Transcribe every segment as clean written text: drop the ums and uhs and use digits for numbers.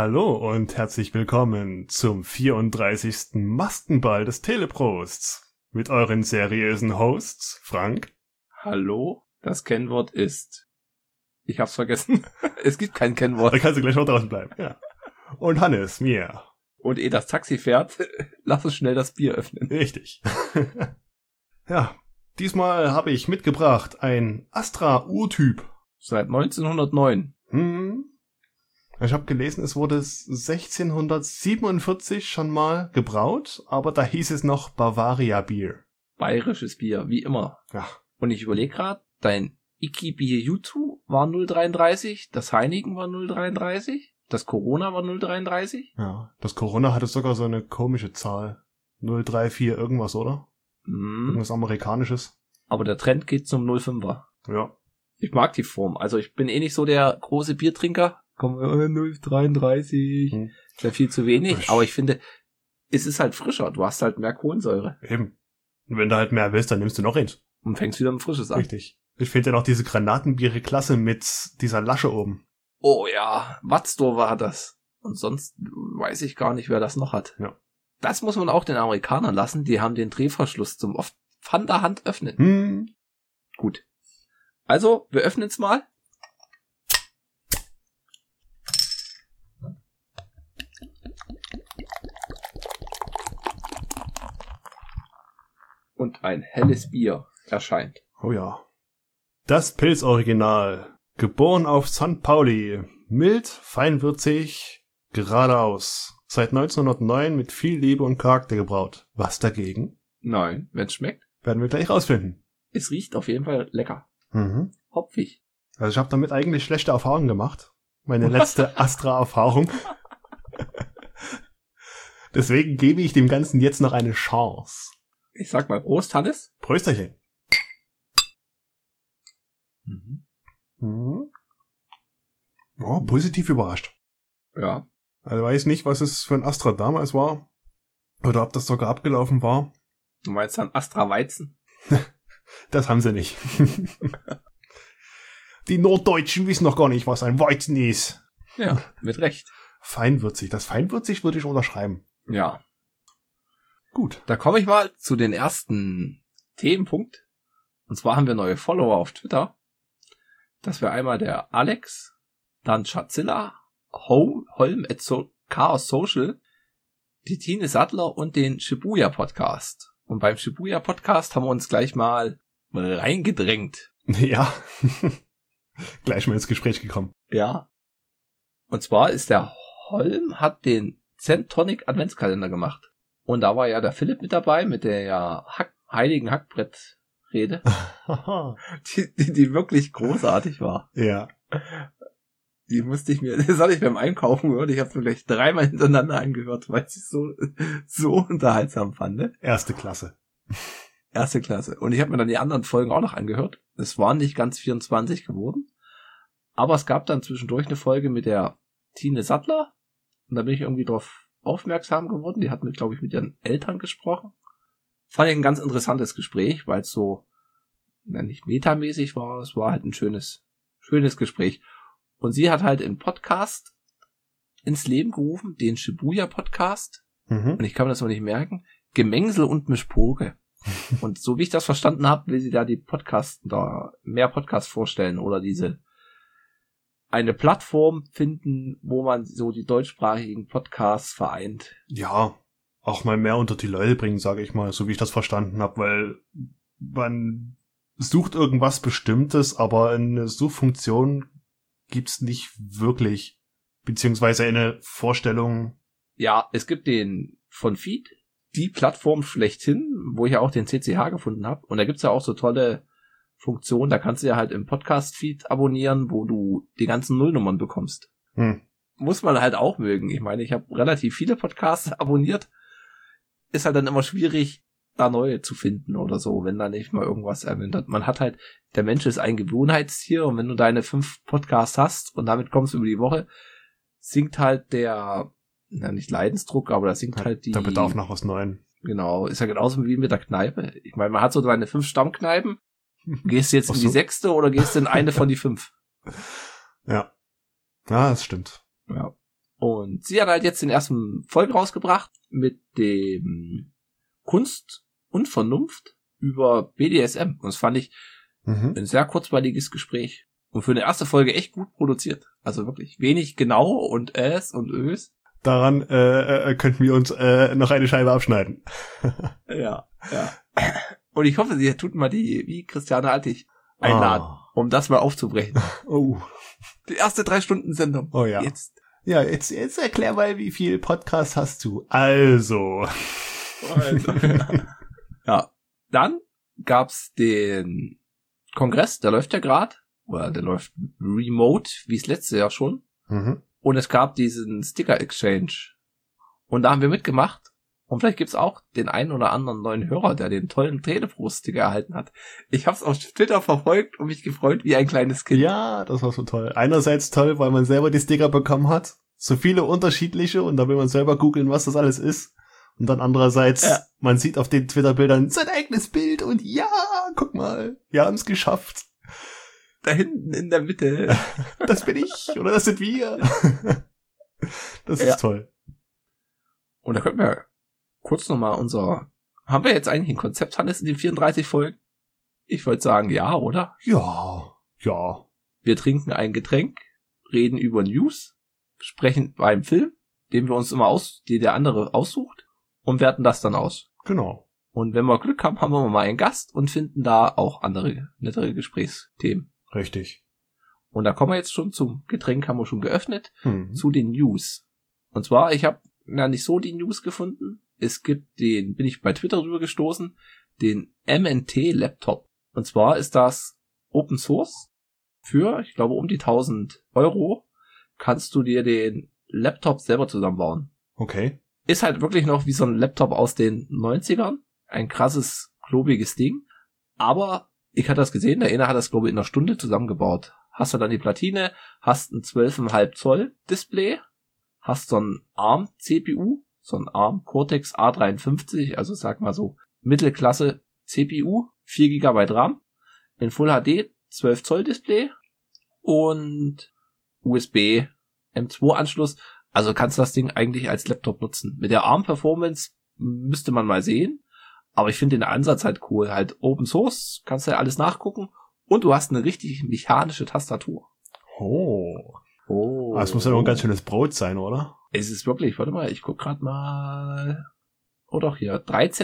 Hallo und herzlich willkommen zum 34. Maskenball des Teleprosts mit euren seriösen Hosts Frank. Hallo, das Kennwort ist... Ich hab's vergessen. Es gibt kein Kennwort. Da kannst du gleich noch draußen bleiben. Ja. Und Hannes, mir. Und ehe das Taxi fährt, lass uns schnell das Bier öffnen. Richtig. Ja, diesmal habe ich mitgebracht ein Astra-Urtyp. Seit 1909. Ich habe gelesen, es wurde 1647 schon mal gebraut, aber da hieß es noch Bavaria Bier. Bayerisches Bier, wie immer. Ja. Und ich überlege gerade, dein Iki Bier Jutsu war 0,33, das Heineken war 0,33, das Corona war 0,33. Ja, das Corona hatte sogar so eine komische Zahl. 034 irgendwas, oder? Irgendwas Amerikanisches. Aber der Trend geht zum 0,5er. Ja. Ich mag die Form. Also ich bin nicht so der große Biertrinker. Komm, 0,33. Ist ja viel zu wenig. Aber ich finde, es ist halt frischer. Du hast halt mehr Kohlensäure. Eben. Und wenn du halt mehr willst, dann nimmst du noch eins. Und fängst wieder mit Frisches an. Richtig. Ich finde ja noch diese Granatenbiere klasse mit dieser Lasche oben. Oh ja, Watzdorfer hat das. Und sonst weiß ich gar nicht, wer das noch hat. Ja. Das muss man auch den Amerikanern lassen. Die haben den Drehverschluss zum oft von der Hand öffnen. Gut. Also, wir öffnen es mal. Und ein helles Bier erscheint. Oh ja. Das Pilz-Original. Geboren auf St. Pauli. Mild, feinwürzig, geradeaus. Seit 1909 mit viel Liebe und Charakter gebraut. Was dagegen? Nein, wenn's schmeckt. Werden wir gleich rausfinden. Es riecht auf jeden Fall lecker. Hopfig. Also ich habe damit eigentlich schlechte Erfahrungen gemacht. Meine letzte Astra-Erfahrung. Deswegen gebe ich dem Ganzen jetzt noch eine Chance. Ich sag mal Prost, Hannes. Prösterchen. Oh, positiv überrascht. Ja. Also weiß nicht, was es für ein Astra damals war. Oder ob das sogar abgelaufen war. Du meinst dann Astra Weizen? Das haben sie nicht. Die Norddeutschen wissen noch gar nicht, was ein Weizen ist. Ja, mit Recht. Feinwürzig. Das feinwürzig würde ich unterschreiben. Ja. Gut. Da komme ich mal zu den ersten Themenpunkt. Und zwar haben wir neue Follower auf Twitter. Das wäre einmal der Alex, dann Schatzilla, Holm at Chaos Social, die Tine Sattler und den Shibuya Podcast. Und beim Shibuya Podcast haben wir uns gleich mal reingedrängt. Ja. Gleich mal ins Gespräch gekommen. Ja. Und zwar ist der Holm, hat den Centonic Adventskalender gemacht. Und da war ja der Philipp mit dabei, mit der heiligen Hackbrett-Rede, die wirklich großartig war. Ja. Die musste ich mir, das hatte ich beim Einkaufen gehört, ich habe es mir gleich 3-mal hintereinander angehört, weil ich es so unterhaltsam fand. Ne? Erste Klasse. Erste Klasse. Und ich habe mir dann die anderen Folgen auch noch angehört. Es waren nicht ganz 24 geworden. Aber es gab dann zwischendurch eine Folge mit der Tine Sattler. Und da bin ich irgendwie drauf aufmerksam geworden. Die hat glaube ich, mit ihren Eltern gesprochen. Fand ich ein ganz interessantes Gespräch, weil es so nicht metamäßig war. Es war halt ein schönes Gespräch. Und sie hat halt einen Podcast ins Leben gerufen, den Shibuya Podcast. Und ich kann mir das noch nicht merken. Gemengsel und Mischpoke. Und so wie ich das verstanden habe, will sie da mehr Podcasts vorstellen oder eine Plattform finden, wo man so die deutschsprachigen Podcasts vereint. Ja, auch mal mehr unter die Leute bringen, sage ich mal, so wie ich das verstanden habe, weil man sucht irgendwas Bestimmtes, aber eine Suchfunktion gibt's nicht wirklich, beziehungsweise eine Vorstellung. Ja, es gibt den von Feed, die Plattform schlechthin, wo ich ja auch den CCH gefunden habe. Und da gibt's ja auch so tolle Funktionen, da kannst du ja halt im Podcast-Feed abonnieren, wo du die ganzen Nullnummern bekommst. Muss man halt auch mögen. Ich meine, ich habe relativ viele Podcasts abonniert. Ist halt dann immer schwierig, da neue zu finden oder so, wenn da nicht mal irgendwas erwähnt hat. Man hat halt, der Mensch ist ein Gewohnheitstier und wenn du deine 5 Podcasts hast und damit kommst du über die Woche, sinkt halt nicht Leidensdruck, aber da sinkt halt der Bedarf nach was Neuem. Genau, ist ja genauso wie mit der Kneipe. Ich meine, man hat so seine 5 Stammkneipen. Gehst du jetzt in die 6. oder gehst du in eine von die 5? Ja. Ja, das stimmt. Ja. Und sie hat halt jetzt den ersten Folge rausgebracht mit dem Kunst und Vernunft über BDSM. Und das fand ich ein sehr kurzweiliges Gespräch. Und für eine erste Folge echt gut produziert. Also wirklich wenig genau und und Ös. Daran könnten wir uns noch eine Scheibe abschneiden. Ja. Und ich hoffe, sie tut mal die, wie Christiane Altig, einladen, um das mal aufzubrechen. Oh. Die erste 3-Stunden-Sendung. Oh ja. Jetzt erklär mal, wie viel Podcast hast du? Also. Ja. Dann gab's den Kongress, der läuft ja gerade. Oder der läuft remote, wie es letztes Jahr schon. Und es gab diesen Sticker-Exchange. Und da haben wir mitgemacht. Und vielleicht gibt's auch den einen oder anderen neuen Hörer, der den tollen Telepro-Sticker erhalten hat. Ich hab's auf Twitter verfolgt und mich gefreut wie ein kleines Kind. Ja, das war so toll. Einerseits toll, weil man selber die Sticker bekommen hat. So viele unterschiedliche und da will man selber googeln, was das alles ist. Und dann andererseits, man sieht auf den Twitter-Bildern sein eigenes Bild und ja, guck mal, wir haben's geschafft. Da hinten in der Mitte. Das bin ich oder das sind wir. Das ist toll. Und da könnten wir kurz nochmal haben wir jetzt eigentlich ein Konzept, Hannes, in den 34 Folgen? Ich wollte sagen, ja, oder? Ja. Wir trinken ein Getränk, reden über News, sprechen beim Film, den wir uns immer den der andere aussucht und werten das dann aus. Genau. Und wenn wir Glück haben, haben wir mal einen Gast und finden da auch andere, nettere Gesprächsthemen. Richtig. Und da kommen wir jetzt schon zum Getränk, haben wir schon geöffnet, zu den News. Und zwar, ich habe nicht so die News gefunden. Es gibt bin ich bei Twitter drüber gestoßen, den MNT-Laptop. Und zwar ist das Open Source. Für, ich glaube, um die 1.000 € kannst du dir den Laptop selber zusammenbauen. Okay. Ist halt wirklich noch wie so ein Laptop aus den 90ern. Ein krasses, klobiges Ding. Aber ich hatte das gesehen, der eine hat das, glaube ich, in einer Stunde zusammengebaut. Hast du dann die Platine, hast ein 12,5 Zoll Display, hast so ein ARM-CPU, so ein ARM Cortex A53, also sag mal so Mittelklasse CPU, 4 GB RAM, in Full HD, 12 Zoll Display und USB M2 Anschluss. Also kannst du das Ding eigentlich als Laptop nutzen. Mit der ARM-Performance müsste man mal sehen. Aber ich finde den Ansatz halt cool. Halt Open Source, kannst du ja alles nachgucken. Und du hast eine richtig mechanische Tastatur. Oh. Das muss ja noch ein ganz schönes Brot sein, oder? Es ist wirklich, warte mal, ich guck gerade mal. Oh doch, hier,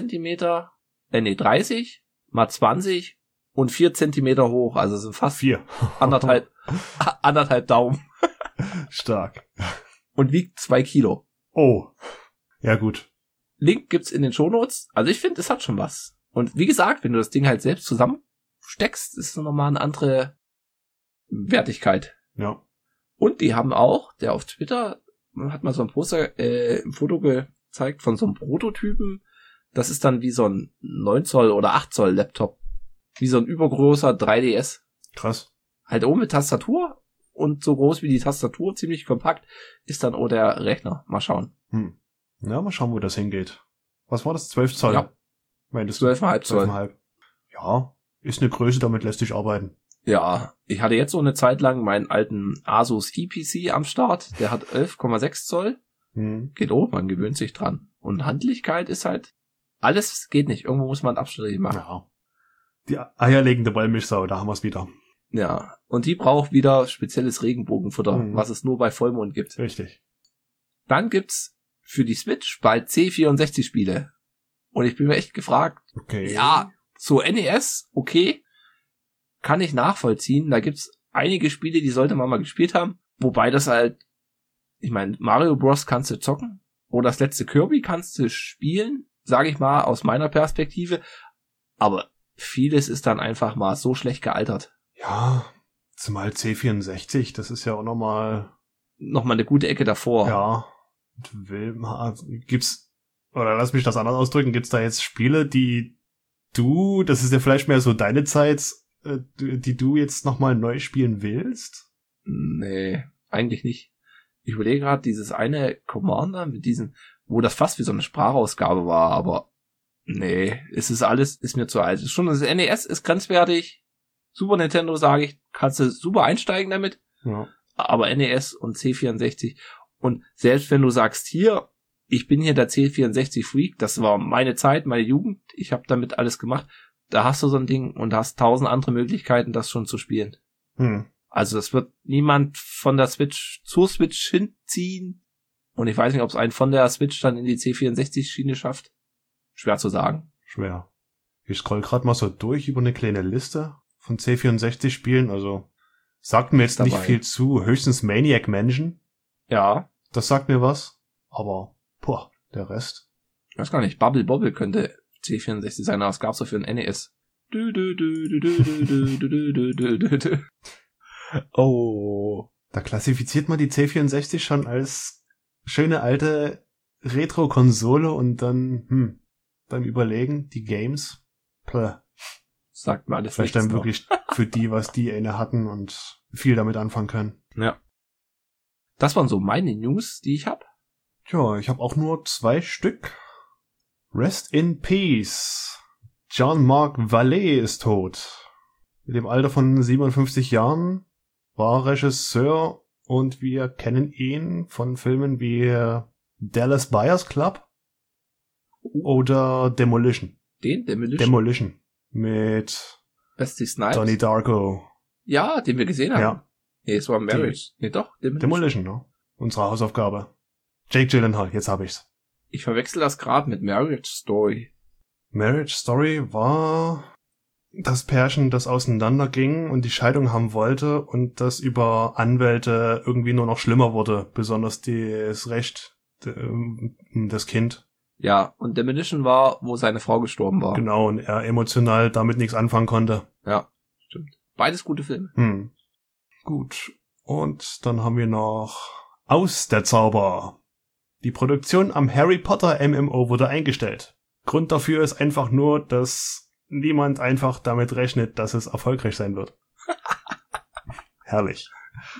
30 mal 20 und 4 Zentimeter hoch. Also sind fast 4. anderthalb Daumen. Stark. Und wiegt 2 Kilo. Oh. Ja, gut. Link gibt's in den Shownotes. Also ich finde, es hat schon was. Und wie gesagt, wenn du das Ding halt selbst zusammensteckst, ist es nochmal eine andere Wertigkeit. Ja. Und die haben auch, der auf Twitter hat mal so ein Poster, ein Foto gezeigt von so einem Prototypen. Das ist dann wie so ein 9 Zoll oder 8 Zoll Laptop. Wie so ein übergroßer 3DS. Krass. Halt oben mit Tastatur und so groß wie die Tastatur, ziemlich kompakt, ist dann auch der Rechner. Mal schauen. Ja, mal schauen, wo das hingeht. Was war das? 12 Zoll? Ja. 12,5 Zoll. 12,5. Ja, ist eine Größe, damit lässt sich arbeiten. Ja, ich hatte jetzt so eine Zeit lang meinen alten Asus ePC am Start. Der hat 11,6 Zoll. Geht auch, man gewöhnt sich dran. Und Handlichkeit ist halt, alles geht nicht. Irgendwo muss man Abstriche machen. Ja. Die eierlegende Wollmilchsau, da haben wir es wieder. Ja, und die braucht wieder spezielles Regenbogenfutter, was es nur bei Vollmond gibt. Richtig. Dann gibt's für die Switch bald C64-Spiele. Und ich bin mir echt gefragt. Okay. Ja, so NES, okay, kann ich nachvollziehen. Da gibt's einige Spiele, die sollte man mal gespielt haben. Wobei das halt, ich meine, Mario Bros. Kannst du zocken. Oder das letzte Kirby kannst du spielen, sage ich mal, aus meiner Perspektive. Aber vieles ist dann einfach mal so schlecht gealtert. Ja, zumal C64, das ist ja auch nochmal eine gute Ecke davor. Ja. Gibt's, oder lass mich das anders ausdrücken, gibt's da jetzt Spiele, das ist ja vielleicht mehr so deine Zeit, die du jetzt nochmal neu spielen willst? Nee, eigentlich nicht. Ich überlege gerade, dieses eine Commander mit diesen, wo das fast wie so eine Sprachausgabe war, aber nee, ist mir zu alt. Schon das NES ist grenzwertig. Super Nintendo, sage ich, kannst du super einsteigen damit. Ja. Aber NES und C64 Und selbst wenn du sagst, hier, ich bin hier der C64-Freak, das war meine Zeit, meine Jugend, ich habe damit alles gemacht, da hast du so ein Ding und hast 1000 andere Möglichkeiten, das schon zu spielen. Also das wird niemand von der Switch zur Switch hinziehen. Und ich weiß nicht, ob es einen von der Switch dann in die C64-Schiene schafft. Schwer zu sagen. Schwer. Ich scroll gerade mal so durch über eine kleine Liste von C64-Spielen. Also sagt mir jetzt nicht viel zu. Höchstens Maniac Mansion. Ja. Das sagt mir was. Aber, der Rest. Ich weiß gar nicht. Bubble Bobble könnte C64 sein, aber es gab so für ein NES. Oh. Da klassifiziert man die C64 schon als schöne alte Retro-Konsole und dann, beim Überlegen, die Games, sagt mir alles vielleicht dann wirklich für die, was die eine hatten und viel damit anfangen können. Ja. Das waren so meine News, die ich habe. Tja, ich habe auch nur 2 Stück. Rest in Peace. Jean-Marc Vallée ist tot. Mit dem Alter von 57 Jahren war Regisseur und wir kennen ihn von Filmen wie Dallas Buyers Club oder Demolition. Demolition. Mit Wesley Snipes. Donnie Darko. Ja, den wir gesehen haben. Ja. Nee, es war Marriage. Nee, doch, Demolition, ne? Unsere Hausaufgabe. Jake Gyllenhaal, jetzt hab ich's. Ich verwechsel das gerade mit Marriage Story. Marriage Story war das Pärchen, das auseinanderging und die Scheidung haben wollte und das über Anwälte irgendwie nur noch schlimmer wurde, besonders das Recht, das Kind. Ja, und Demolition war, wo seine Frau gestorben war. Genau, und er emotional damit nichts anfangen konnte. Ja, stimmt. Beides gute Filme. Gut. Und dann haben wir noch Aus der Zauber. Die Produktion am Harry Potter MMO wurde eingestellt. Grund dafür ist einfach nur, dass niemand einfach damit rechnet, dass es erfolgreich sein wird. Herrlich.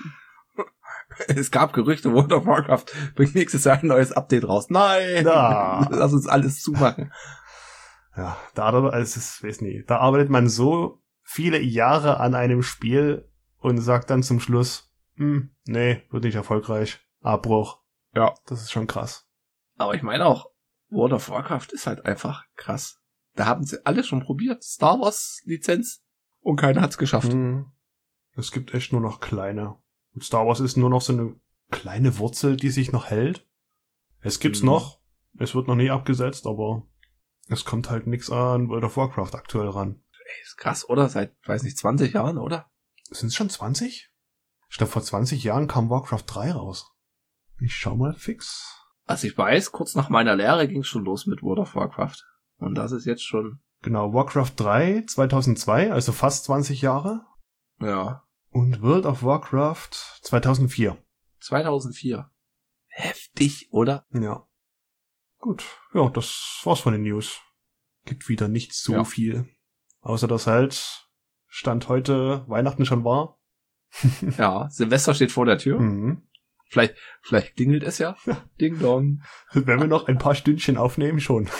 Es gab Gerüchte, World of Warcraft bringt nächstes Jahr ein neues Update raus. Nein! Lass uns alles zumachen. Ja, da arbeitet man so viele Jahre an einem Spiel und sagt dann zum Schluss, nee, wird nicht erfolgreich. Abbruch. Ja. Das ist schon krass. Aber ich meine auch, World of Warcraft ist halt einfach krass. Da haben sie alle schon probiert. Star Wars Lizenz und keiner hat's geschafft. Es gibt echt nur noch kleine. Und Star Wars ist nur noch so eine kleine Wurzel, die sich noch hält. Es gibt's noch. Es wird noch nie abgesetzt, aber es kommt halt nix an World of Warcraft aktuell ran. Ey, ist krass, oder? Seit, 20 Jahren, oder? Sind es schon 20? Ich glaube, vor 20 Jahren kam Warcraft 3 raus. Ich schau mal fix. Also ich weiß, kurz nach meiner Lehre ging's schon los mit World of Warcraft. Und das ist jetzt schon... Genau, Warcraft 3 2002, also fast 20 Jahre. Ja. Und World of Warcraft 2004. 2004. Heftig, oder? Ja. Gut, ja, das war's von den News. Gibt wieder nicht so viel. Außer dass halt Stand heute Weihnachten schon war. Ja, Silvester steht vor der Tür. Vielleicht klingelt es ja. Ding dong. Wenn wir noch ein paar Stündchen aufnehmen, schon.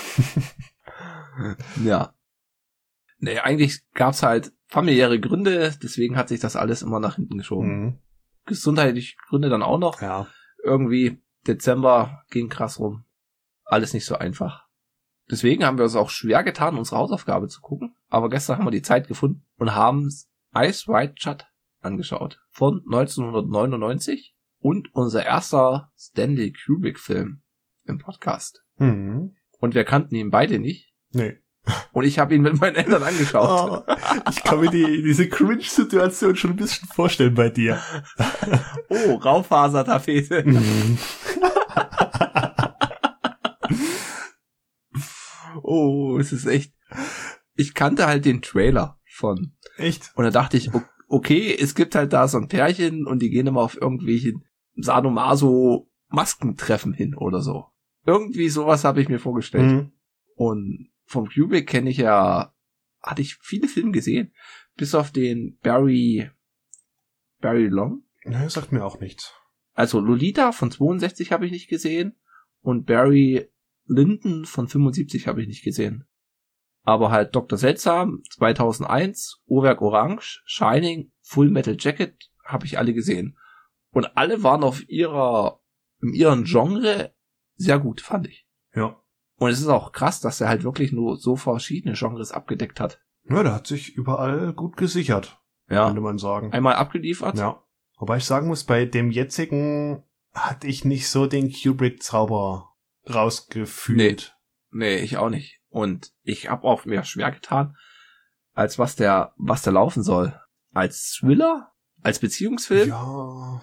Ja. Nee, eigentlich gab's halt familiäre Gründe, deswegen hat sich das alles immer nach hinten geschoben. Gesundheitliche Gründe dann auch noch. Ja. Irgendwie Dezember ging krass rum. Alles nicht so einfach. Deswegen haben wir uns auch schwer getan, unsere Hausaufgabe zu gucken. Aber gestern haben wir die Zeit gefunden und haben Ice White Shut angeschaut. Von 1999 und unser erster Stanley Kubrick-Film im Podcast. Und wir kannten ihn beide nicht. Nee. Und ich habe ihn mit meinen Eltern angeschaut. Ich kann mir diese Cringe-Situation schon ein bisschen vorstellen bei dir. Oh, Raufasertapete. Oh, es ist echt... Ich kannte halt den Trailer von. Echt? Und da dachte ich, okay, es gibt halt da so ein Pärchen und die gehen immer auf irgendwelchen Sadomaso-Maskentreffen hin oder so. Irgendwie sowas habe ich mir vorgestellt. Und vom Kubrick hatte ich viele Filme gesehen, bis auf den Barry Long. Ja, sagt mir auch nichts. Also Lolita von 62 habe ich nicht gesehen und Barry Lyndon von 75 habe ich nicht gesehen. Aber halt Dr. Seltsam, 2001, Uhrwerk Orange, Shining, Full Metal Jacket habe ich alle gesehen. Und alle waren auf ihrer in ihrem Genre sehr gut, fand ich. Ja. Und es ist auch krass, dass er halt wirklich nur so verschiedene Genres abgedeckt hat. Ja, der hat sich überall gut gesichert, könnte man sagen. Einmal abgeliefert. Ja. Wobei ich sagen muss, bei dem jetzigen hatte ich nicht so den Kubrick-Zauber rausgefühlt. Nee, ich auch nicht. Und ich habe auch mir schwer getan, als was der laufen soll. Als Thriller? Als Beziehungsfilm? Ja,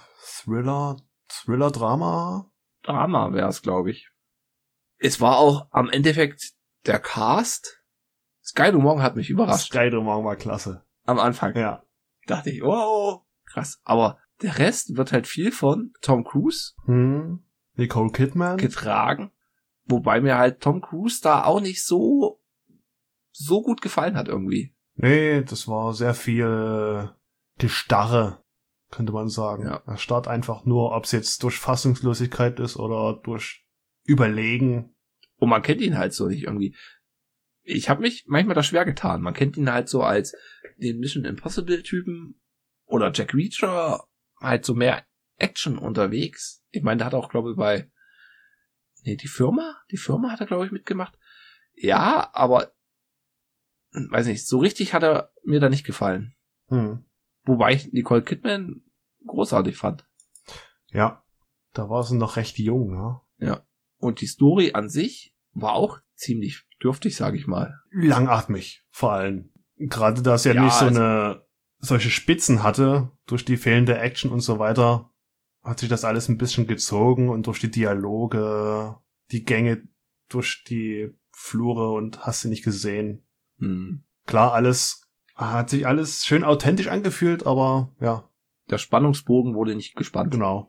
Thriller-Drama? Drama wäre es, glaube ich. Es war auch am Endeffekt der Cast. Sky Dumont hat mich überrascht. Sky Dumont war klasse. Am Anfang. Ja. Dachte ich, wow, krass. Aber der Rest wird halt viel von Tom Cruise Nicole Kidman getragen. Wobei mir halt Tom Cruise da auch nicht so gut gefallen hat irgendwie. Nee, das war sehr viel Gestarre, könnte man sagen. Ja. Er starrt einfach nur, ob es jetzt durch Fassungslosigkeit ist oder durch Überlegen. Und man kennt ihn halt so nicht irgendwie. Ich habe mich manchmal da schwer getan. Man kennt ihn halt so als den Mission Impossible Typen oder Jack Reacher, halt so mehr Action unterwegs. Ich meine, der hat auch, glaube ich, die Firma hat er, glaube ich, mitgemacht. Ja, aber weiß nicht, so richtig hat er mir da nicht gefallen. Wobei ich Nicole Kidman großartig fand. Ja, da war sie noch recht jung, ne? Ja. Und die Story an sich war auch ziemlich dürftig, sage ich mal. Langatmig, vor allem. Gerade da es ja nicht solche Spitzen hatte, durch die fehlende Action und so weiter, hat sich das alles ein bisschen gezogen und durch die Dialoge, die Gänge durch die Flure und hast du nicht gesehen. Klar, hat sich alles schön authentisch angefühlt, aber ja. Der Spannungsbogen wurde nicht gespannt. Genau.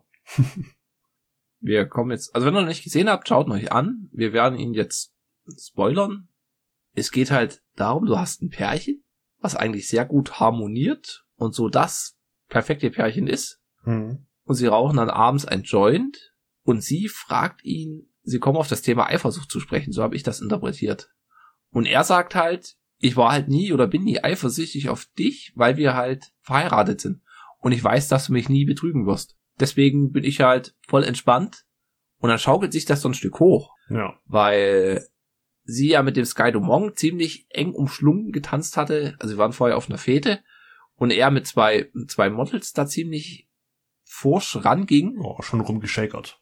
Wir kommen jetzt, also wenn ihr noch nicht gesehen habt, schaut ihn euch an. Wir werden ihn jetzt spoilern. Es geht halt darum, du hast ein Pärchen, was eigentlich sehr gut harmoniert und so das perfekte Pärchen ist. Und sie rauchen dann abends ein Joint und sie fragt ihn, sie kommen auf das Thema Eifersucht zu sprechen, so habe ich das interpretiert. Und er sagt halt, ich war halt nie oder bin nie eifersüchtig auf dich, weil wir halt verheiratet sind. Und ich weiß, dass du mich nie betrügen wirst. Deswegen bin ich halt voll entspannt. Und dann schaukelt sich das so ein Stück hoch. Ja. Weil sie ja mit dem Sky Dumont ziemlich eng umschlungen getanzt hatte. Also sie waren vorher auf einer Fete. Und er mit zwei Models da ziemlich forsch ranging. Oh, schon rumgeschäkert.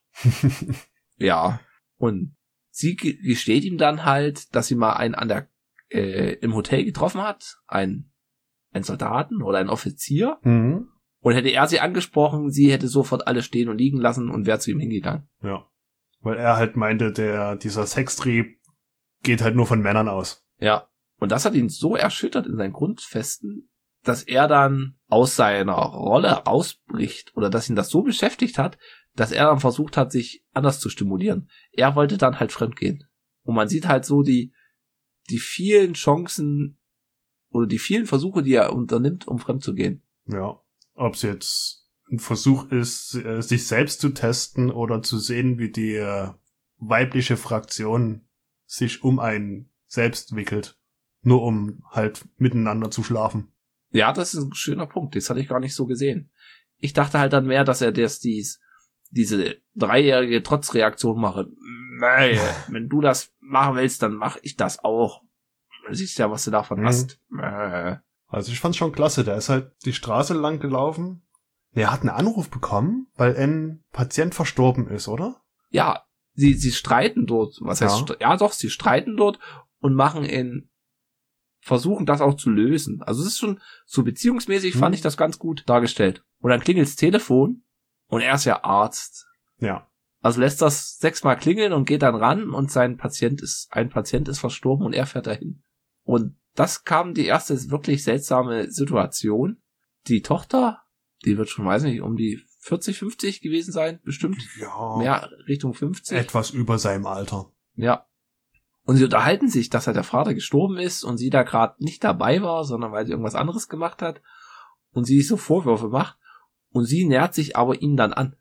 Ja. Und sie gesteht ihm dann halt, dass sie mal einen im Hotel getroffen hat. Einen Soldaten oder einen Offizier. Und hätte er sie angesprochen, sie hätte sofort alles stehen und liegen lassen und wäre zu ihm hingegangen. Ja. Weil er halt meinte, dieser Sextrieb geht halt nur von Männern aus. Ja. Und das hat ihn so erschüttert in seinen Grundfesten, dass er dann aus seiner Rolle ausbricht oder dass ihn das so beschäftigt hat, dass er dann versucht hat, sich anders zu stimulieren. Er wollte dann halt fremdgehen. Und man sieht halt so die vielen Chancen oder die vielen Versuche, die er unternimmt, um fremd zu gehen. Ja. Ob es jetzt ein Versuch ist, sich selbst zu testen oder zu sehen, wie die weibliche Fraktion sich um einen selbst wickelt. Nur um halt miteinander zu schlafen. Ja, das ist ein schöner Punkt. Das hatte ich gar nicht so gesehen. Ich dachte halt dann mehr, dass er diese 3-jährige Trotzreaktion mache. Nee, wenn du das machen willst, dann mache ich das auch. Du siehst ja, was du davon hast. Also ich fand's schon klasse. Der ist halt die Straße lang gelaufen. Er hat einen Anruf bekommen, weil ein Patient verstorben ist, oder? Ja, sie streiten dort. Was heißt? Ja, doch, sie streiten dort und versuchen das auch zu lösen. Also es ist schon so beziehungsmäßig, fand ich das ganz gut dargestellt. Und dann klingelt's Telefon und er ist ja Arzt. Ja. Also lässt das 6-mal klingeln und geht dann ran und ein Patient ist verstorben und er fährt dahin. Und das kam die erste wirklich seltsame Situation. Die Tochter, die wird schon, weiß nicht, um die 40, 50 gewesen sein, bestimmt. Ja. Mehr Richtung 50. Etwas über seinem Alter. Ja. Und sie unterhalten sich, dass halt der Vater gestorben ist und sie da gerade nicht dabei war, sondern weil sie irgendwas anderes gemacht hat und sie so Vorwürfe macht und sie nähert sich aber ihm dann an.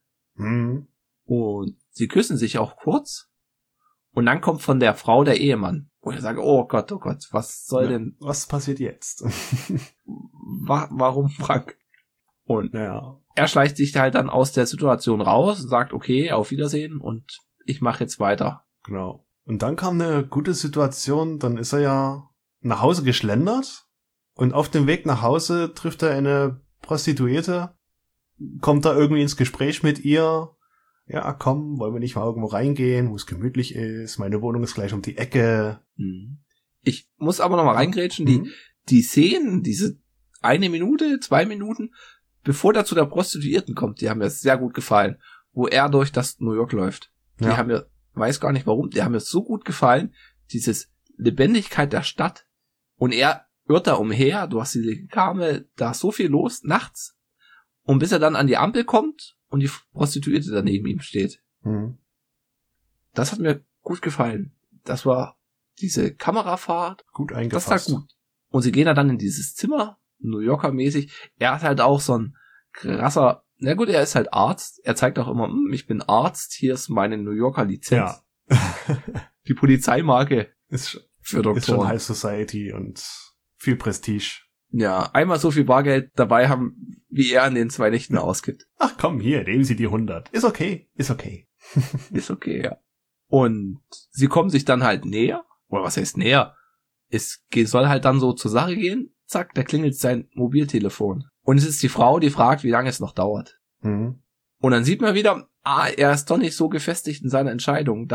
Und sie küssen sich auch kurz und dann kommt von der Frau der Ehemann, wo ich sage, oh Gott, was soll denn... Was passiert jetzt? Warum, Frank? Und Ja. er schleicht sich halt dann aus der Situation raus und sagt, okay, auf Wiedersehen und ich mache jetzt weiter. Genau. Und dann kam eine gute Situation, dann ist er ja nach Hause geschlendert und auf dem Weg nach Hause trifft er eine Prostituierte, kommt da irgendwie ins Gespräch mit ihr. Ja, komm, wollen wir nicht mal irgendwo reingehen, wo es gemütlich ist, meine Wohnung ist gleich um die Ecke. Ich muss aber noch mal reingrätschen, die Szenen, diese 1 Minute, 2 Minuten, bevor der zu der Prostituierten kommt, die haben mir sehr gut gefallen, wo er durch das New York läuft. Die haben mir, weiß gar nicht warum, die haben mir so gut gefallen, dieses Lebendigkeit der Stadt. Und er irrt da umher, du hast diese Kame, da ist so viel los, nachts. Und bis er dann an die Ampel kommt und die Prostituierte da neben ihm steht. Das hat mir gut gefallen. Das war diese Kamerafahrt. Gut eingefasst. Das war gut. Und sie gehen dann in dieses Zimmer, New Yorker mäßig. Er hat halt auch so ein krasser, na gut, er ist halt Arzt. Er zeigt auch immer, ich bin Arzt, hier ist meine New Yorker Lizenz. Ja. Die Polizeimarke Ist für Doktoren. Ist schon High Society und viel Prestige. Ja, einmal so viel Bargeld dabei haben, wie er an den 2 Nächten ausgibt. Ach komm, hier, nehmen Sie die 100. Ist okay, ist okay. Ist okay, ja. Und sie kommen sich dann halt näher. Oder was heißt näher? Es soll halt dann so zur Sache gehen. Zack, da klingelt sein Mobiltelefon. Und es ist die Frau, die fragt, wie lange es noch dauert. Und dann sieht man wieder, er ist doch nicht so gefestigt in seiner Entscheidung,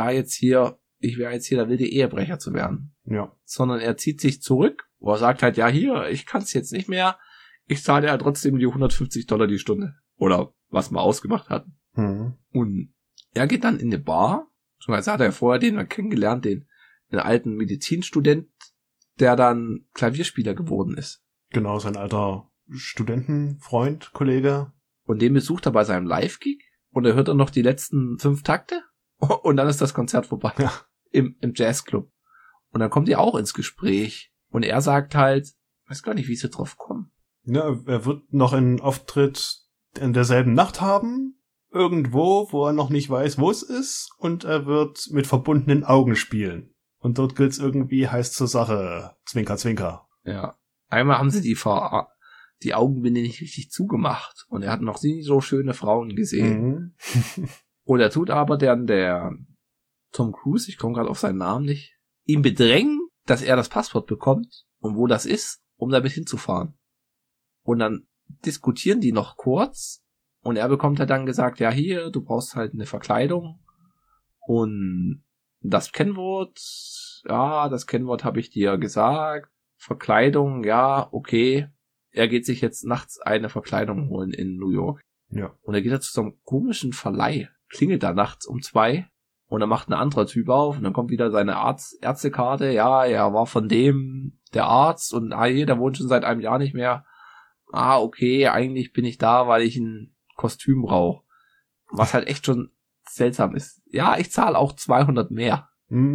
ich wäre jetzt hier der wilde Ehebrecher zu werden. Ja. Sondern er zieht sich zurück, wo er sagt halt, ja hier, ich kann es jetzt nicht mehr, ich zahle ja trotzdem die $150 die Stunde. Oder was wir ausgemacht hatten. Und er geht dann in eine Bar, also hat er vorher den kennengelernt, den alten Medizinstudent, der dann Klavierspieler geworden ist. Genau, sein alter Studentenfreund, Kollege. Und den besucht er bei seinem Live-Gig und er hört dann noch die letzten 5 Takte und dann ist das Konzert vorbei. Ja. Im Jazzclub. Und dann kommt die auch ins Gespräch und er sagt halt, weiß gar nicht, wie sie drauf kommen. Ja, er wird noch einen Auftritt in derselben Nacht haben, irgendwo, wo er noch nicht weiß, wo es ist, und er wird mit verbundenen Augen spielen. Und dort gilt's irgendwie, heißt zur Sache, Zwinker, Zwinker. Ja. Einmal haben sie die Augenbinde nicht richtig zugemacht und er hat noch nie so schöne Frauen gesehen. Und er tut aber der Tom Cruise, ich komme gerade auf seinen Namen nicht, ihm bedrängen, dass er das Passwort bekommt und wo das ist, um damit hinzufahren. Und dann diskutieren die noch kurz und er bekommt halt dann gesagt, ja hier, du brauchst halt eine Verkleidung und das Kennwort habe ich dir gesagt, Verkleidung, ja, okay. Er geht sich jetzt nachts eine Verkleidung holen in New York. Ja. Und er geht da zu so einem komischen Verleih, klingelt da nachts um 2 und dann macht ein anderer Typ auf und dann kommt wieder seine Ärztekarte, ja, er war von dem der Arzt und der wohnt schon seit einem Jahr nicht mehr. Okay, eigentlich bin ich da, weil ich ein Kostüm brauche. Was halt echt schon seltsam ist. Ja, ich zahle auch 200 mehr.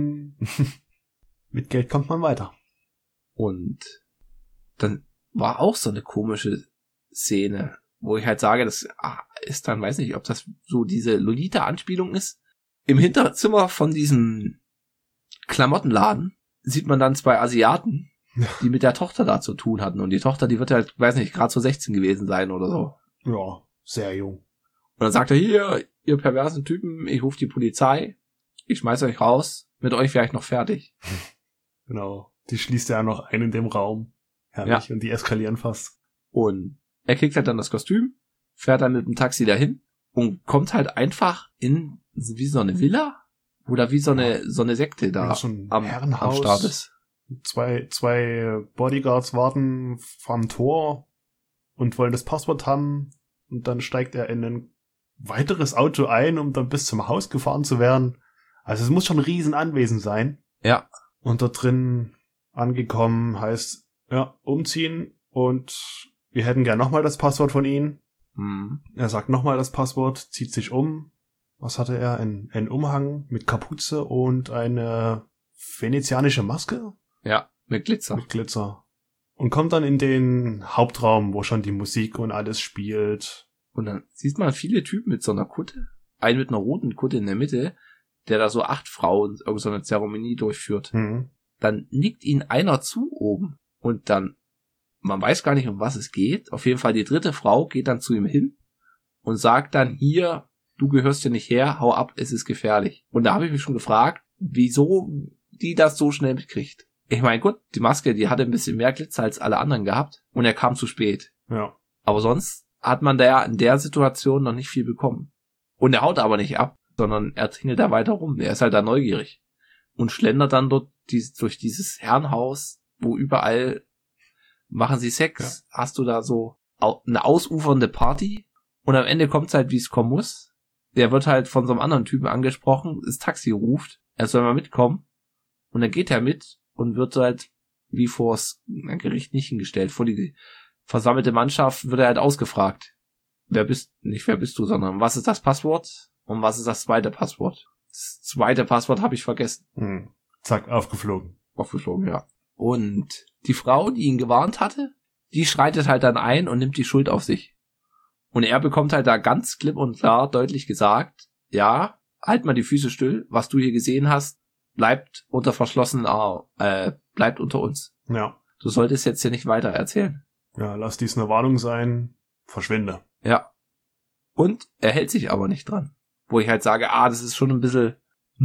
Mit Geld kommt man weiter. Und dann war auch so eine komische Szene, wo ich halt sage, das ist dann, weiß nicht, ob das so diese Lolita-Anspielung ist. Im Hinterzimmer von diesem Klamottenladen sieht man dann 2 Asiaten, die mit der Tochter da zu tun hatten. Und die Tochter, die wird halt, weiß nicht, gerade so 16 gewesen sein oder so. Ja, sehr jung. Und dann sagt er, hier, ihr perversen Typen, ich rufe die Polizei, ich schmeiß euch raus, mit euch wäre ich noch fertig. Genau. Die schließt ja noch ein in dem Raum. Herrlich. Ja. Und die eskalieren fast. Und er kriegt halt dann das Kostüm, fährt dann mit dem Taxi dahin und kommt halt einfach in wie so eine Villa oder wie so eine Sekte da so ein am Start ist. Zwei Bodyguards warten vorm Tor und wollen das Passwort haben und dann steigt er in ein weiteres Auto ein, um dann bis zum Haus gefahren zu werden. Also es muss schon ein Riesenanwesen sein. Ja. Und dort drin angekommen heißt, ja, umziehen und wir hätten gern nochmal das Passwort von Ihnen. Er sagt nochmal das Passwort, zieht sich um. Was hatte er? Ein Umhang mit Kapuze und eine venezianische Maske? Ja, mit Glitzer. Mit Glitzer. Und kommt dann in den Hauptraum, wo schon die Musik und alles spielt. Und dann sieht man viele Typen mit so einer Kutte. Einen mit einer roten Kutte in der Mitte, der da so 8 Frauen irgend so eine Zeremonie durchführt. Dann nickt ihn einer zu oben und dann man weiß gar nicht, um was es geht. Auf jeden Fall die dritte Frau geht dann zu ihm hin und sagt dann, hier, du gehörst hier nicht her, hau ab, es ist gefährlich. Und da habe ich mich schon gefragt, wieso die das so schnell mitkriegt. Ich meine, gut, die Maske, die hatte ein bisschen mehr Glitzer als alle anderen gehabt und er kam zu spät. Ja. Aber sonst hat man da ja in der Situation noch nicht viel bekommen. Und er haut aber nicht ab, sondern er tingelt da weiter rum. Er ist halt da neugierig und schlendert dann dort durch dieses Herrenhaus, wo überall machen sie Sex. Ja. Hast du da so eine ausufernde Party und am Ende kommt's halt, wie es kommen muss. Der wird halt von so einem anderen Typen angesprochen, das Taxi ruft, er soll mal mitkommen und dann geht er mit und wird halt wie vors Gericht nicht hingestellt. Vor die versammelte Mannschaft wird er halt ausgefragt. Wer bist du, sondern was ist das Passwort und was ist das zweite Passwort? Das zweite Passwort habe ich vergessen. Zack, aufgeflogen. Aufgeflogen, ja. Und die Frau, die ihn gewarnt hatte, die schreitet halt dann ein und nimmt die Schuld auf sich. Und er bekommt halt da ganz klipp und klar deutlich gesagt, ja, halt mal die Füße still, was du hier gesehen hast, bleibt unter verschlossenen bleibt unter uns. Ja. Du solltest jetzt hier nicht weiter erzählen. Ja, lass dies eine Warnung sein, verschwinde. Ja. Und er hält sich aber nicht dran. Wo ich halt sage, das ist schon ein bisschen,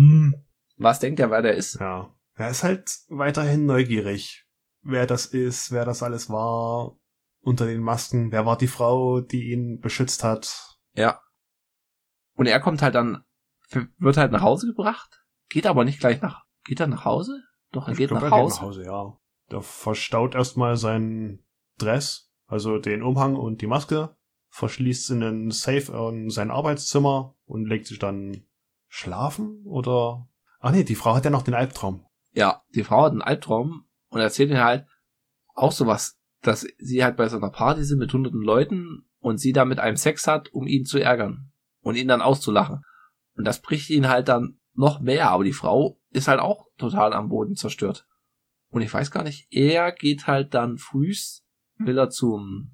was denkt er, wer der ist? Ja. Er ist halt weiterhin neugierig, wer das ist, wer das alles war, unter den Masken, wer war die Frau, die ihn beschützt hat. Ja. Und er kommt halt dann, wird halt nach Hause gebracht, geht aber nicht gleich geht er nach Hause? Doch, er geht nach Hause. Geht nach Hause, ja. Der verstaut erstmal seinen Dress, also den Umhang und die Maske, verschließt in den Safe in sein Arbeitszimmer und legt sich dann schlafen, oder? Ach nee, die Frau hat ja noch den Albtraum. Ja, die Frau hat einen Albtraum und erzählt ihm halt auch sowas, dass sie halt bei so einer Party sind mit hunderten Leuten und sie da mit einem Sex hat, um ihn zu ärgern und ihn dann auszulachen. Und das bricht ihn halt dann noch mehr, aber die Frau ist halt auch total am Boden zerstört. Und ich weiß gar nicht, er geht halt dann frühs, will er zum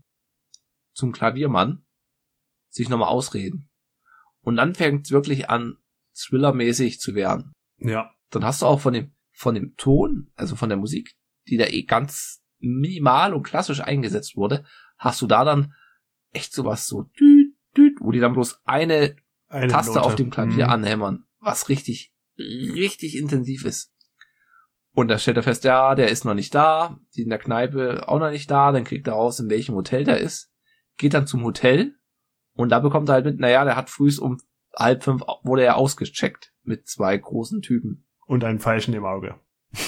Klaviermann sich nochmal ausreden. Und dann fängt es wirklich an, thrillermäßig zu werden. Ja. Dann hast du auch von dem Ton, also von der Musik, die da ganz minimal und klassisch eingesetzt wurde, hast du da dann echt sowas so düt, düt, wo die dann bloß eine Taste Note auf dem Klavier anhämmern, was richtig, richtig intensiv ist. Und da stellt er fest, ja, der ist noch nicht da, die in der Kneipe auch noch nicht da, dann kriegt er raus, in welchem Hotel der ist, geht dann zum Hotel und da bekommt er halt mit, der hat frühs um 4:30 wurde er ausgecheckt mit 2 großen Typen. Und einem Pfeilchen im Auge.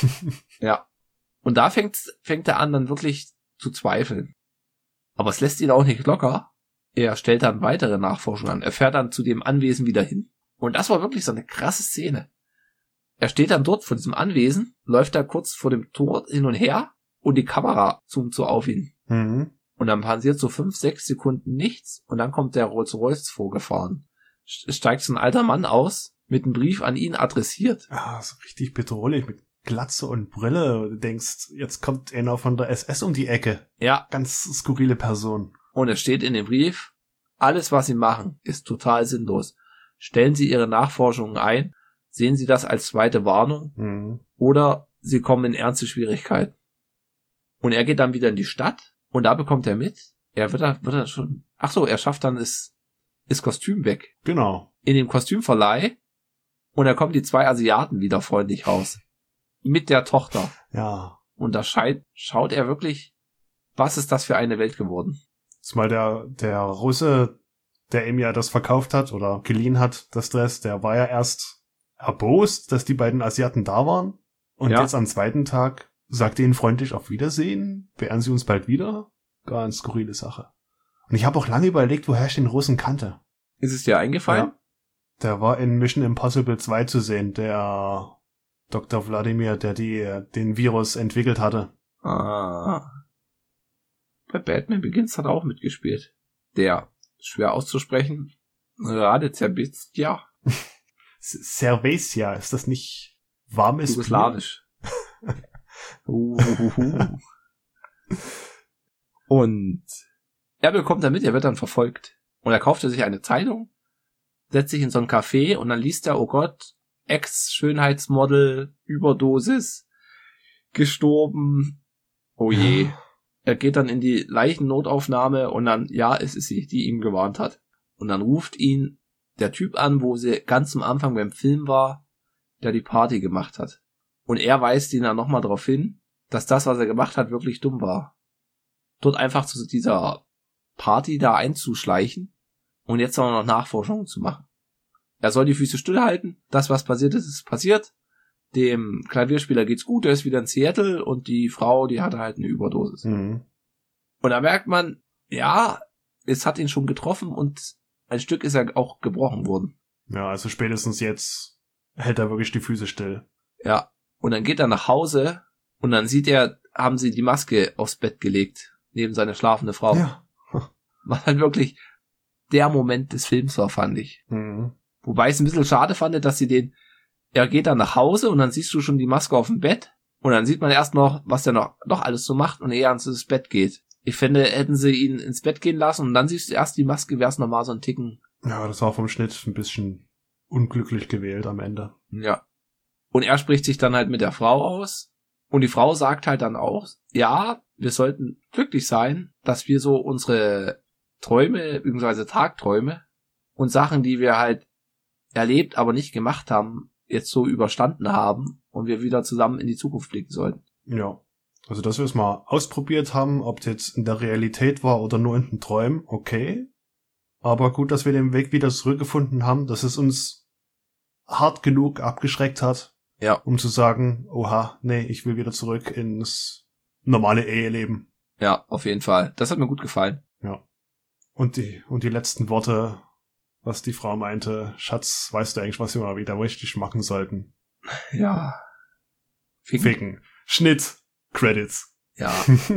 Ja. Und da fängt er an, dann wirklich zu zweifeln. Aber es lässt ihn auch nicht locker. Er stellt dann weitere Nachforschungen an. Er fährt dann zu dem Anwesen wieder hin. Und das war wirklich so eine krasse Szene. Er steht dann dort vor diesem Anwesen, läuft da kurz vor dem Tor hin und her und die Kamera zoomt so auf ihn. Mhm. Und dann passiert so 5-6 Sekunden nichts und dann kommt der Rolls-Royce vorgefahren. Es steigt so ein alter Mann aus, mit einem Brief an ihn adressiert. Ah, so richtig bedrohlich, mit Glatze und Brille. Du denkst, jetzt kommt einer von der SS um die Ecke. Ja. Ganz skurrile Person. Und es steht in dem Brief, alles, was Sie machen, ist total sinnlos. Stellen Sie Ihre Nachforschungen ein, sehen Sie das als zweite Warnung oder Sie kommen in ernste Schwierigkeiten. Und er geht dann wieder in die Stadt und da bekommt er mit, er schafft dann das Kostüm weg. Genau. In dem Kostümverleih und da kommen die 2 Asiaten wieder freundlich raus. Mit der Tochter. Ja. Und da schaut er wirklich, was ist das für eine Welt geworden? Zumal der Russe, der ihm ja das verkauft hat oder geliehen hat, das Dress, der war ja erst erbost, dass die beiden Asiaten da waren. Und jetzt am zweiten Tag sagt er ihnen freundlich auf Wiedersehen, beehren sie uns bald wieder. Ganz skurrile Sache. Und ich habe auch lange überlegt, woher ich den Russen kannte. Ist es dir eingefallen? Ja. Der war in Mission Impossible 2 zu sehen, der Dr. Wladimir, der den Virus entwickelt hatte. Ah. Bei Batman Begins hat er auch mitgespielt. Der, schwer auszusprechen, Radezerbitzja. Cervesia, ist das nicht warmes Jugoslawisch. Und er bekommt damit, er wird dann verfolgt. Und er kauft sich eine Zeitung, setzt sich in so ein Café und dann liest er, oh Gott, Ex-Schönheitsmodel, Überdosis, gestorben. Oh je. Er geht dann in die Leichennotaufnahme und dann, ja, es ist sie, die ihm gewarnt hat. Und dann ruft ihn der Typ an, wo sie ganz am Anfang beim Film war, der die Party gemacht hat. Und er weist ihn dann nochmal darauf hin, dass das, was er gemacht hat, wirklich dumm war. Dort einfach zu dieser Party da einzuschleichen und jetzt auch noch Nachforschungen zu machen. Er soll die Füße stillhalten. Das, was passiert ist, ist passiert. Dem Klavierspieler geht's gut, er ist wieder in Seattle und die Frau, die hatte halt eine Überdosis. Mhm. Und da merkt man, ja, es hat ihn schon getroffen und ein Stück ist er auch gebrochen worden. Ja, also spätestens jetzt hält er wirklich die Füße still. Ja, und dann geht er nach Hause und dann sieht er, haben sie die Maske aufs Bett gelegt, neben seine schlafende Frau. Ja. Was halt wirklich der Moment des Films war, fand ich. Mhm. Wobei ich es ein bisschen schade fand, dass er geht dann nach Hause und dann siehst du schon die Maske auf dem Bett und dann sieht man erst noch, was er noch alles so macht und ehe er ins Bett geht. Ich finde, hätten sie ihn ins Bett gehen lassen und dann siehst du erst die Maske, wäre es nochmal so ein Ticken. Ja, das war vom Schnitt ein bisschen unglücklich gewählt am Ende. Ja. Und er spricht sich dann halt mit der Frau aus und die Frau sagt halt dann auch, ja, wir sollten glücklich sein, dass wir so unsere Träume, beziehungsweise Tagträume und Sachen, die wir halt erlebt, aber nicht gemacht haben, jetzt so überstanden haben und wir wieder zusammen in die Zukunft blicken sollten. Ja. Also, dass wir es mal ausprobiert haben, ob es jetzt in der Realität war oder nur in den Träumen, okay. Aber gut, dass wir den Weg wieder zurückgefunden haben, dass es uns hart genug abgeschreckt hat, ja, um zu sagen, oha, nee, ich will wieder zurück ins normale Eheleben. Ja, auf jeden Fall. Das hat mir gut gefallen. Ja. Und die letzten Worte, was die Frau meinte, Schatz, weißt du eigentlich, was wir mal wieder richtig machen sollten? Ja. Ficken. Schnitt. Credits. Ja.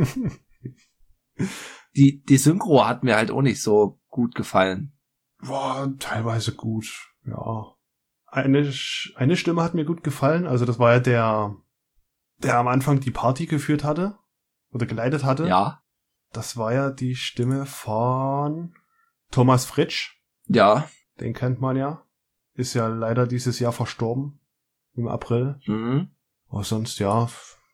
Die Synchro hat mir halt auch nicht so gut gefallen. War teilweise gut, ja. Eine Stimme hat mir gut gefallen, also das war ja der am Anfang die Party geführt hatte oder geleitet hatte. Ja. Das war ja die Stimme von Thomas Fritsch. Ja. Den kennt man ja. Ist ja leider dieses Jahr verstorben. Im April. Mhm. Aber sonst, ja,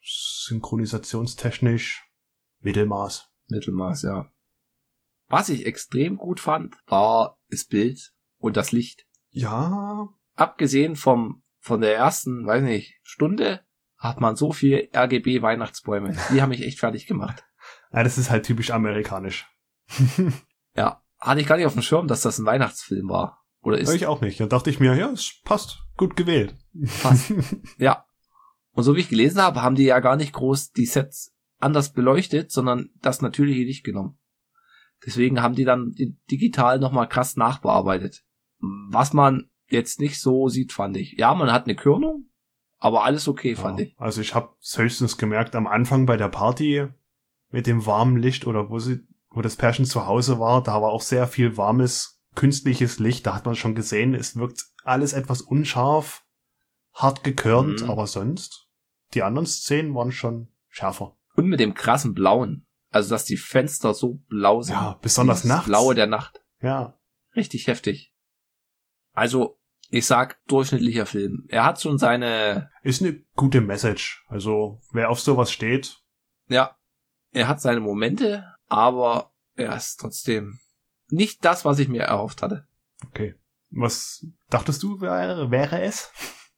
synchronisationstechnisch Mittelmaß. Mittelmaß, ja. Was ich extrem gut fand, war das Bild und das Licht. Ja. Abgesehen von der ersten, weiß nicht, Stunde, hat man so viel RGB-Weihnachtsbäume. Die haben mich echt fertig gemacht. Ja, das ist halt typisch amerikanisch. Ja, hatte ich gar nicht auf dem Schirm, dass das ein Weihnachtsfilm war. Oder ist? Ich auch nicht. Da dachte ich mir, ja, es passt. Gut gewählt. Passt. Ja. Und so wie ich gelesen habe, haben die ja gar nicht groß die Sets anders beleuchtet, sondern das natürliche Licht genommen. Deswegen haben die dann digital nochmal krass nachbearbeitet. Was man jetzt nicht so sieht, fand ich. Ja, man hat eine Körnung, aber alles okay, fand ich. Also ich habe höchstens gemerkt, am Anfang bei der Party mit dem warmen Licht oder wo das Pärchen zu Hause war, da war auch sehr viel warmes, künstliches Licht. Da hat man schon gesehen, es wirkt alles etwas unscharf, hart gekörnt, aber sonst, die anderen Szenen waren schon schärfer. Und mit dem krassen Blauen. Also, dass die Fenster so blau sind. Ja, besonders das nachts. Blaue der Nacht. Ja. Richtig heftig. Also, ich sag, durchschnittlicher Film. Er hat schon seine... Ist eine gute Message. Also, wer auf sowas steht. Ja, er hat seine Momente, aber er ist trotzdem nicht das, was ich mir erhofft hatte. Okay. Was dachtest du, wäre es?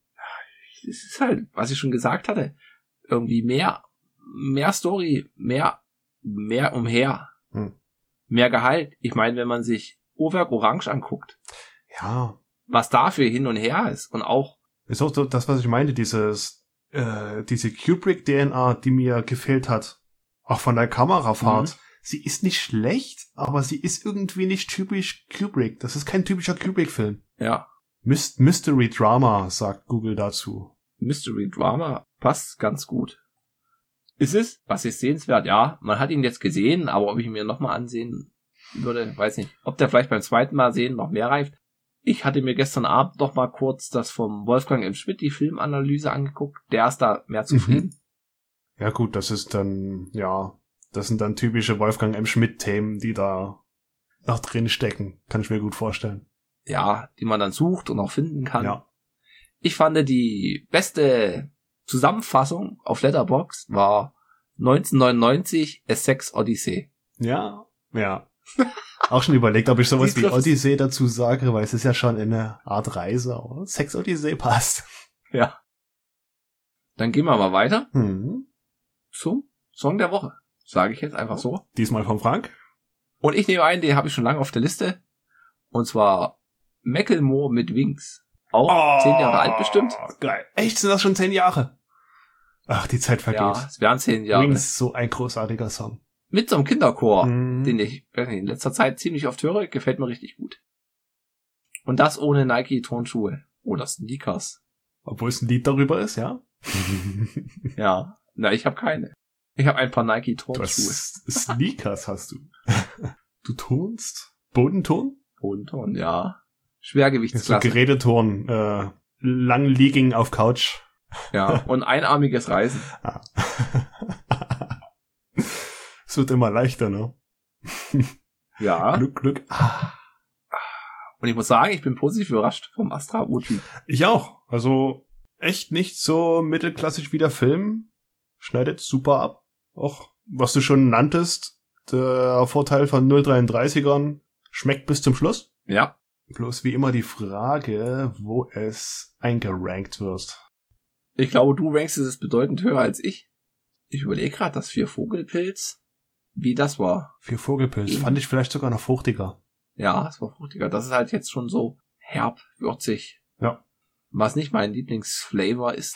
Es ist halt, was ich schon gesagt hatte. Irgendwie mehr Story, mehr umher. Mehr Gehalt. Ich meine, wenn man sich Uhrwerk Orange anguckt. Ja. Was dafür hin und her ist. Und auch. Ist auch so das, was ich meinte, diese Kubrick-DNA, die mir gefehlt hat. Auch von der Kamerafahrt. Sie ist nicht schlecht, aber sie ist irgendwie nicht typisch Kubrick. Das ist kein typischer Kubrick-Film. Ja. Mystery Drama, sagt Google dazu. Mystery Drama passt ganz gut. Ist es? Was ist sehenswert? Ja, man hat ihn jetzt gesehen, aber ob ich ihn mir nochmal ansehen würde, weiß nicht. Ob der vielleicht beim zweiten Mal sehen noch mehr reift. Ich hatte mir gestern Abend noch mal kurz das vom Wolfgang M. Schmidt, die Filmanalyse angeguckt. Der ist da mehr zufrieden. Ja gut, das sind dann typische Wolfgang M. Schmidt-Themen, die da noch drin stecken. Kann ich mir gut vorstellen. Ja, die man dann sucht und auch finden kann. Ja. Ich fand, die beste Zusammenfassung auf Letterboxd war 1999 A Sex Odyssey. Ja. Auch schon überlegt, ob ich sowas wie Odyssey dazu sage, weil es ist ja schon eine Art Reise, aber Sex Odyssey passt. Ja. Dann gehen wir mal weiter Mhm. zum Song der Woche. Sage ich jetzt einfach so. Diesmal von Frank. Und ich nehme einen, den habe ich schon lange auf der Liste. Und zwar Macklemore mit Wings. Auch 10 Jahre alt bestimmt. Geil. Echt, sind das schon 10 Jahre? Ach, die Zeit vergeht. Ja, es wären 10 Jahre. Wings, so ein großartiger Song. Mit so einem Kinderchor, Mhm. den ich in letzter Zeit ziemlich oft höre, gefällt mir richtig gut. Und das ohne Nike-Turnschuhe oder Sneakers. Obwohl es ein Lied darüber ist, ja? Ja, na, ich habe keine. Ich habe ein paar Du Nike-Turnschuhe. hast Sneakers hast du. Du turnst? Bodenturn? Bodenturn, ja. So Schwergewichtsklasse. Geräteturn, lang lieging auf Couch. Ja, und einarmiges Reisen. Ah. Es wird immer leichter, ne? Ja. Glück. Und ich muss sagen, ich bin positiv überrascht vom Astra U-Typ. Ich auch. Also echt nicht so mittelklassig wie der Film. Schneidet super ab. Auch was du schon nanntest, der Vorteil von 0,33ern schmeckt bis zum Schluss. Ja. Bloß wie immer die Frage, wo es eingerankt wird. Ich glaube, du rankst es bedeutend höher als ich. Ich überlege gerade, das 4 Vogelpilz, wie das war. Für Vogelpilz fand ich vielleicht sogar noch fruchtiger. Ja, es war fruchtiger. Das ist halt jetzt schon so herb, würzig. Ja. Was nicht mein Lieblingsflavor ist.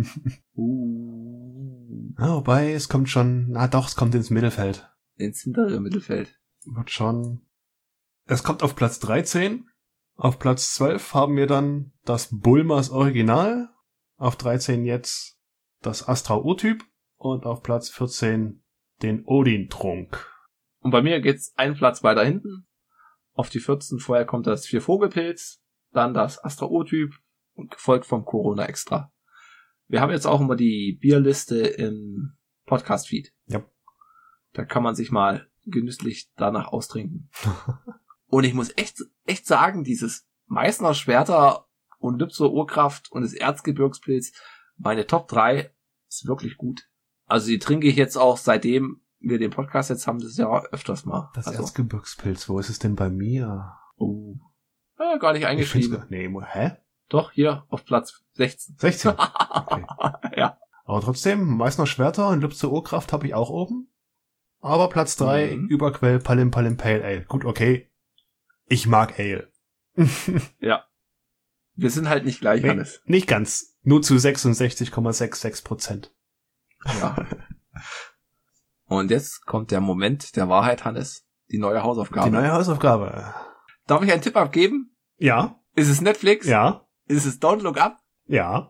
Ja, wobei, es kommt ins Mittelfeld. Ins hintere Mittelfeld. Wird schon. Es kommt auf Platz 13. Auf Platz 12 haben wir dann das Bulmers Original. Auf 13 jetzt das Astra U-Typ. Und auf Platz 14 den Odin-Trunk. Und bei mir geht's einen Platz weiter hinten. Auf die 14 vorher kommt das 4 Vogelpilz, dann das Astra U-Typ und gefolgt vom Corona Extra. Wir haben jetzt auch immer die Bierliste im Podcast-Feed. Ja. Da kann man sich mal genüsslich danach austrinken. Und ich muss echt sagen, dieses Meißner Schwerter und Lübzer Urkraft und das Erzgebirgspilz, meine Top 3 ist wirklich gut. Also die trinke ich jetzt auch, seitdem wir den Podcast jetzt haben, das Jahr öfters mal. Das also, Erzgebirgspilz, wo ist es denn bei mir? Ja, gar nicht eingeschrieben. Hä? Doch, hier auf Platz 16. 16. Okay. Ja. Aber trotzdem, Meißner Schwerter und Lübzer Urkraft habe ich auch oben. Aber Platz 3, Überquell Palim Palim Pale Ale. Gut, okay. Ich mag Ale. Ja. Wir sind halt nicht gleich, Hannes. Nicht ganz. Nur zu 66,66%. Ja. Und jetzt kommt der Moment der Wahrheit, Hannes. Die neue Hausaufgabe. Die neue Hausaufgabe. Darf ich einen Tipp abgeben? Ja. Ist es Netflix? Ja. Ist es Don't Look Up? Ja.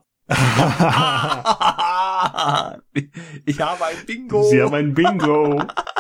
Ich habe ein Bingo. Sie haben ein Bingo.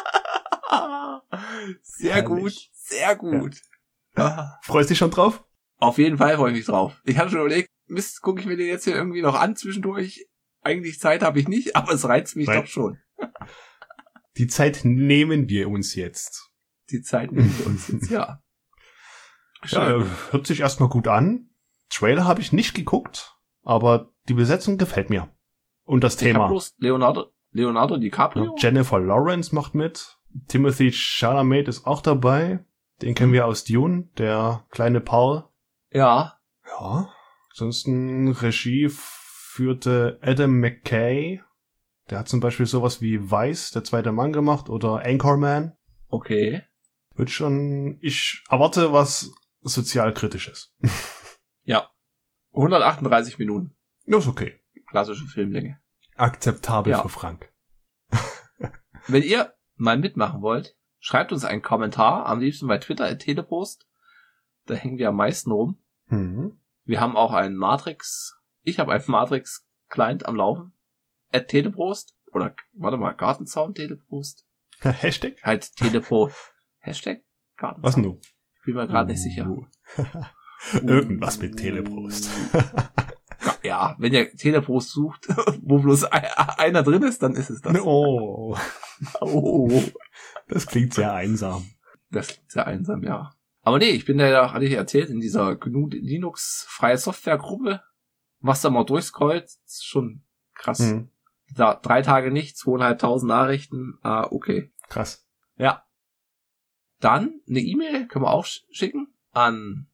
Sehr Herrlich. gut. Sehr gut. Ja. Freust dich schon drauf? Auf jeden Fall freue ich mich drauf. Ich hatte schon überlegt, Mist, gucke ich mir den jetzt hier irgendwie noch an zwischendurch. Eigentlich Zeit habe ich nicht, aber es reizt mich doch schon. Die Zeit nehmen wir uns jetzt. Die Zeit nehmen wir uns jetzt, ja. Ja, hört sich erstmal gut an. Trailer habe ich nicht geguckt, aber die Besetzung gefällt mir. Und das Ich Thema. hab bloß Leonardo DiCaprio. Jennifer Lawrence macht mit. Timothy Chalamet ist auch dabei. Den kennen wir aus Dune, der kleine Paul. Ja. Ja. Ansonsten Regie führte Adam McKay. Der hat zum Beispiel sowas wie Vice, der zweite Mann gemacht, oder Anchorman. Okay. Ich erwarte was sozialkritisches. Ja. 138 Minuten. Das ist okay. Klassische Filmlänge. Akzeptabel Ja. für Frank. Wenn ihr mal mitmachen wollt, schreibt uns einen Kommentar, am liebsten bei Twitter @telepost. Da hängen wir am meisten rum. Mhm. Wir haben auch einen ich habe einen Matrix-Client am Laufen. @telepost. Oder, warte mal, Gartenzaun Telepost. Hashtag? Halt Telepro. Hashtag Gartenzaun. Was denn du? Ich bin mir gerade nicht sicher. Irgendwas mit Telepost. Ja, wenn ihr Telepost sucht, wo bloß einer drin ist, dann ist es das. Oh, Oh. das klingt sehr einsam. Das klingt sehr einsam, ja. Aber nee, ich bin ja, hatte ich erzählt, in dieser GNU Linux freie Software Gruppe, was da mal durchscrollt, ist schon krass. Mhm. Da, 3 Tage nicht, 2.500 Nachrichten. Ah, okay. Krass. Ja. Dann eine E-Mail können wir auch schicken an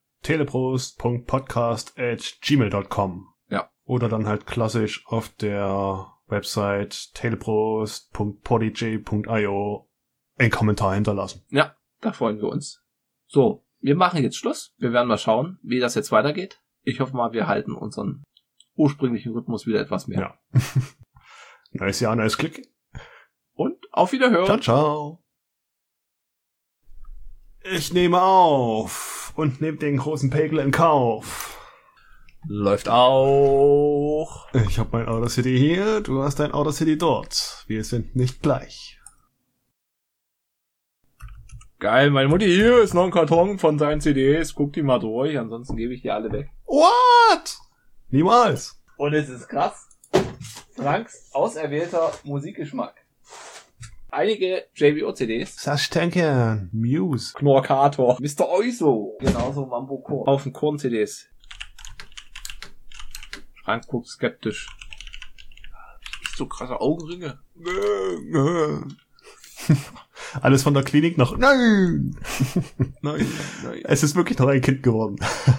teleprost.podcast@gmail.com. Ja. Oder dann halt klassisch auf der Website teleprost.podigy.io einen Kommentar hinterlassen. Ja, da freuen wir uns. So, wir machen jetzt Schluss. Wir werden mal schauen, wie das jetzt weitergeht. Ich hoffe mal, wir halten unseren ursprünglichen Rhythmus wieder etwas mehr. Ja. Neues Jahr, neues Glück. Und auf Wiederhören. Ciao, ciao. Ich nehme auf und nehme den großen Pegel in Kauf. Läuft auch. Ich habe mein Audacity hier, du hast dein Audacity dort. Wir sind nicht gleich. Geil, meine Mutti, hier ist noch ein Karton von seinen CDs. Guck die mal durch, ansonsten gebe ich die alle weg. What? Niemals. Und es ist krass. Franks auserwählter Musikgeschmack. Einige JBO-CDs. Sashtenken, Muse. Knorkator. Mr. Oizo. Genauso Mambo Korn. Auf den Korn-CDs. Frank guckt skeptisch. Nicht so krasse Augenringe. Alles von der Klinik noch. Nein! Nein. Es ist wirklich noch ein Kind geworden.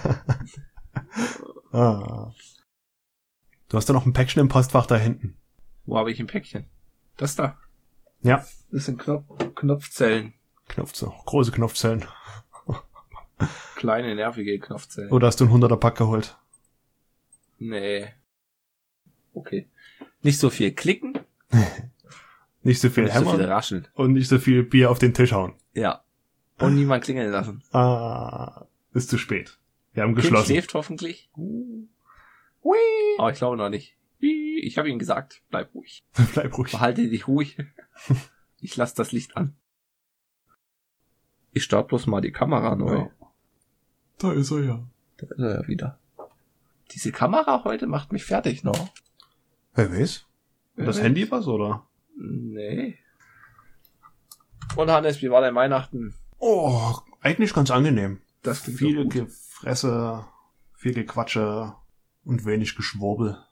Ah. Du hast da noch ein Päckchen im Postfach da hinten. Wo habe ich ein Päckchen? Das da. Ja. Das sind Knopfzellen. Große Knopfzellen. Kleine, nervige Knopfzellen. Oder hast du einen 100er-Pack geholt? Nee. Okay. Nicht so viel klicken. Nicht so viel Nicht so hämmern. viel rascheln. Und nicht so viel Bier auf den Tisch hauen. Ja. Und niemand klingeln lassen. Ah, ist zu spät. Wir haben Kind geschlossen. schläft hoffentlich. Aber ich glaube noch nicht. Ich habe ihm gesagt, bleib ruhig. Bleib ruhig. Behalte dich ruhig. Ich lasse das Licht an. Ich starte bloß mal die Kamera neu. Ja. Da ist er ja. Da ist er ja wieder. Diese Kamera heute macht mich fertig noch. Wer weiß? Das Handy was, oder? Nee. Und Hannes, wie war dein Weihnachten? Oh, eigentlich ganz angenehm. Das klingt Viel doch gut. Gefresse, viel Gequatsche und wenig Geschwurbel.